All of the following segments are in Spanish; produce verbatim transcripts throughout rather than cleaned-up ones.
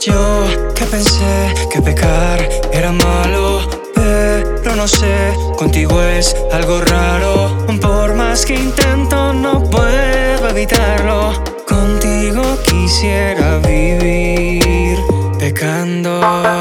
Yo que pensé que pecar era malo, pero no sé, contigo es algo raro. Por más que intento no puedo evitarlo. Contigo quisiera vivir pecando.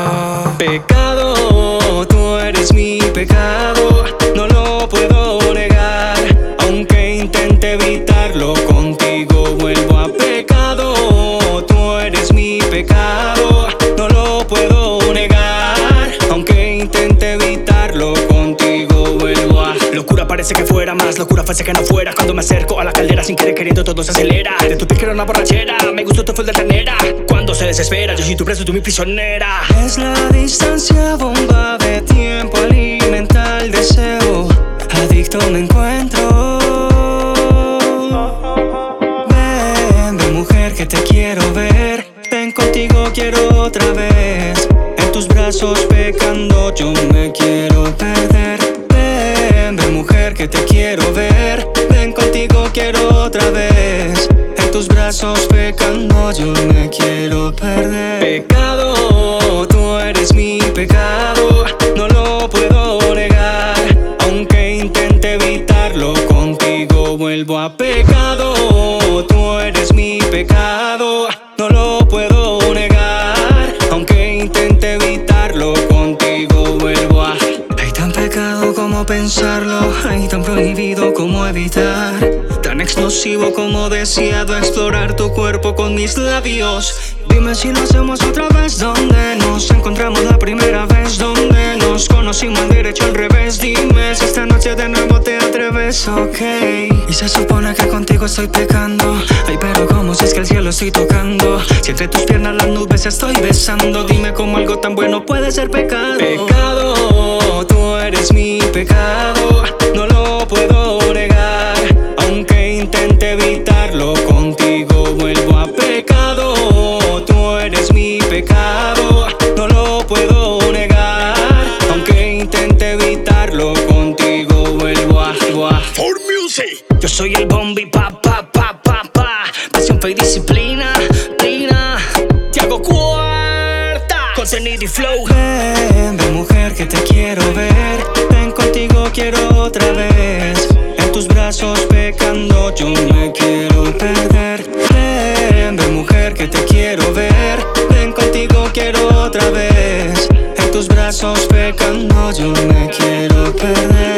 Pecado, tú eres mi pecado, no lo puedo negar. Aunque intente evitarlo, contigo vuelvo a pecado. Tú eres mi pecado, no lo puedo negar. Aunque intente evitarlo, contigo vuelvo a. Locura parece que fuera, más locura parece que no fuera. Cuando me acerco a la caldera sin querer queriendo todo se acelera. De tu piel quiero una borrachera, me gustó tu fel de ternera. Cuando se desespera, yo soy tu preso, tú mi prisionera. Es la distancia, bomba de tiempo, alimenta el deseo. Adicto me encuentro. Ven, ven mujer que te quiero ver. Ven contigo quiero otra vez. En tus brazos pecando yo me quiero perder. Ven, ven mujer que te quiero ver. Ven contigo quiero otra vez. En tus brazos pecando yo me quiero perder. Pecado, tú eres mi pecado, no lo puedo negar. Aunque intente evitarlo, contigo vuelvo a pecado. Tú eres mi pecado, no lo puedo negar. Aunque intente evitarlo, contigo vuelvo a. Hay tan pecado como pensarlo, hay tan prohibido como evitar. Tan explosivo como deseado explorar tu cuerpo con mis labios. Dime si lo hacemos otra vez. Donde nos encontramos la primera vez, donde nos conocimos al derecho al revés. Dime si esta noche de nuevo te atreves, ok. Y se supone que contigo estoy pecando. Ay, pero como si es que el cielo estoy tocando. Si entre tus piernas las nubes estoy besando. Dime cómo algo tan bueno puede ser pecado. Pecado, tú eres mi pecado, no lo puedo negar. Aunque intente evitarlo, contigo vuelvo a pecado. Tú eres mi pecado, no lo puedo negar. Aunque intente evitarlo, contigo vuelvo a. For Music. Yo soy el bombi, pa, pa, pa, pa, pa. Pasión, fe y disciplina, Trina. Te hago cuarta, contenido y flow. Ven, ven mujer que te quiero ver. Ven contigo quiero otra vez. En tus brazos pecando yo me quiero perder. Ven, ven mujer que te quiero ver. Ven contigo quiero otra vez. En tus brazos pecando yo me quiero perder.